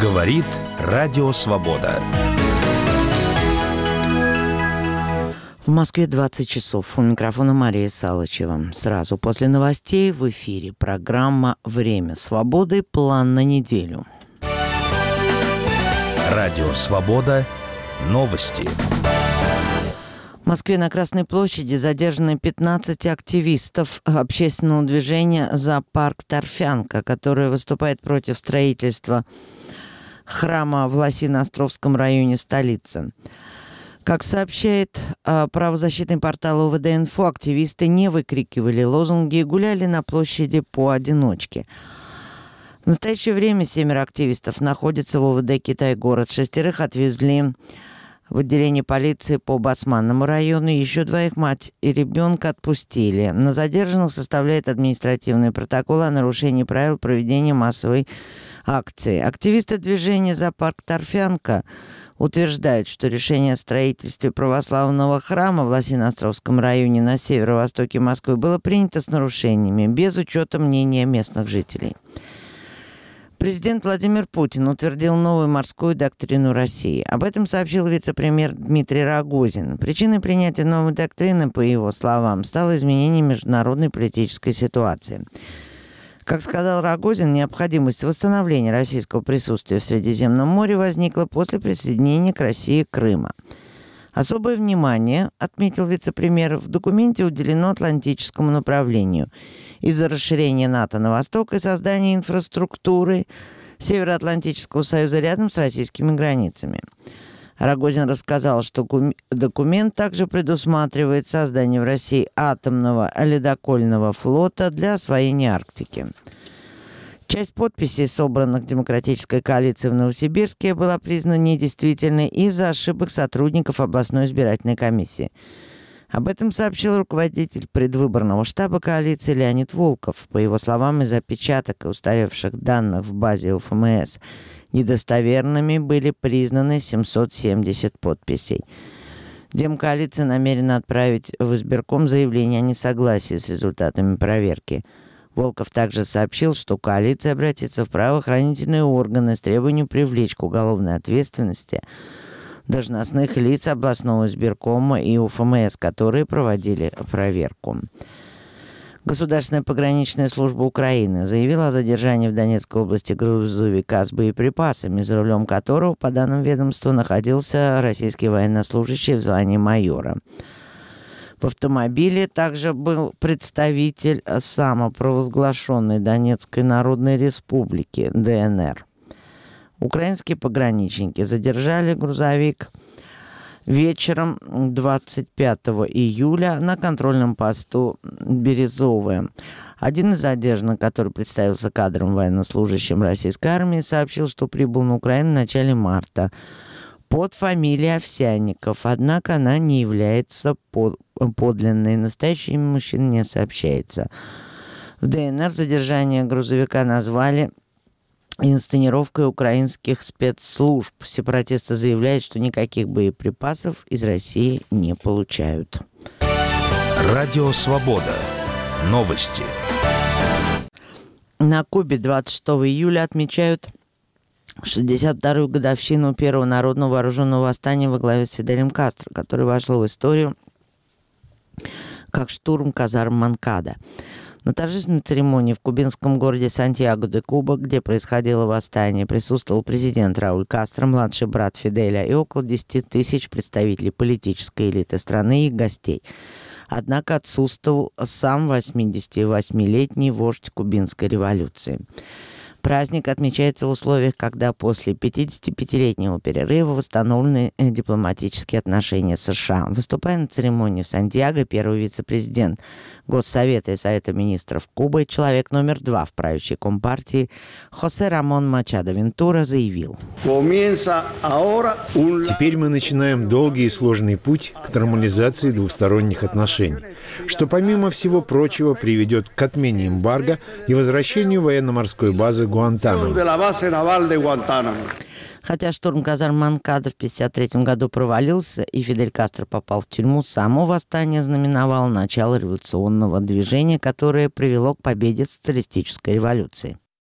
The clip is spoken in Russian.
Говорит Радио Свобода. В Москве 20 часов. У микрофона Мария Салычева. Сразу после новостей в эфире программа «Время свободы. План на неделю». Радио Свобода. Новости. В Москве на Красной площади задержаны 15 активистов общественного движения «За парк Торфянка», которое выступает против строительства храма в Лосино-Островском районе столицы. Как сообщает правозащитный портал ОВД-Инфо, активисты не выкрикивали лозунги и гуляли на площади поодиночке. В настоящее время 7 активистов находятся в ОВД Китай-город. 6 отвезли в отделение полиции по Басманному району. Еще 2 мать и ребенка отпустили. На задержанных составляет административный протокол о нарушении правил проведения массовой акции. Активисты движения «За парк Торфянка» утверждают, что решение о строительстве православного храма в Лосино-Островском районе на северо-востоке Москвы было принято с нарушениями, без учета мнения местных жителей. Президент Владимир Путин утвердил новую морскую доктрину России. Об этом сообщил вице-премьер Дмитрий Рогозин. Причиной принятия новой доктрины, по его словам, стало изменение международной политической ситуации. Как сказал Рогозин, необходимость восстановления российского присутствия в Средиземном море возникла после присоединения к России Крыма. Особое внимание, отметил вице-премьер, в документе уделено атлантическому направлению из-за расширения НАТО на восток и создания инфраструктуры Североатлантического союза рядом с российскими границами. Рогозин рассказал, что документ также предусматривает создание в России атомного ледокольного флота для освоения Арктики. Часть подписей, собранных Демократической коалицией в Новосибирске, была признана недействительной из-за ошибок сотрудников областной избирательной комиссии. Об этом сообщил руководитель предвыборного штаба коалиции Леонид Волков. По его словам, из-за опечаток и устаревших данных в базе УФМС недостоверными были признаны 770 подписей. Демкоалиция намерена отправить в избирком заявление о несогласии с результатами проверки. Волков также сообщил, что коалиция обратится в правоохранительные органы с требованием привлечь к уголовной ответственности должностных лиц областного избиркома и УФМС, которые проводили проверку. Государственная пограничная служба Украины заявила о задержании в Донецкой области грузовика с боеприпасами, за рулем которого, по данным ведомства, находился российский военнослужащий в звании майора. В автомобиле также был представитель самопровозглашенной Донецкой Народной Республики ДНР. Украинские пограничники задержали грузовик вечером 25 июля на контрольном посту Березовое. Один из задержанных, который представился кадровым военнослужащим российской армии, сообщил, что прибыл на Украину в начале марта под фамилией Овсянников, однако она не является подлинной. Настоящее имя мужчины не сообщается. В ДНР задержание грузовика назвали инсценировкой украинских спецслужб. Сепаратисты заявляют, что никаких боеприпасов из России не получают. Радио Свобода. Новости. На Кубе 26 июля отмечают 62-ю годовщину первого народного вооруженного восстания во главе с Фиделем Кастро, которое вошло в историю как штурм казарм Монкада. На торжественной церемонии в кубинском городе Сантьяго-де-Куба, где происходило восстание, присутствовал президент Рауль Кастро, младший брат Фиделя и около 10 тысяч представителей политической элиты страны и их гостей. Однако отсутствовал сам 88-летний вождь кубинской революции. Праздник отмечается в условиях, когда после 55-летнего перерыва восстановлены дипломатические отношения с США. Выступая на церемонии в Сантьяго, первый вице-президент Госсовета и Совета министров Кубы, человек номер 2 в правящей компартии, Хосе Рамон Мачадо Вентура заявил: «Теперь мы начинаем долгий и сложный путь к нормализации двусторонних отношений, что, помимо всего прочего, приведет к отмене эмбарго и возвращению военно-морской базы Гуантанамо». Хотя штурм казарм Монкада в 1953 году провалился и Фидель Кастро попал в тюрьму, само восстание знаменовало начало революционного движения, которое привело к победе социалистической революции.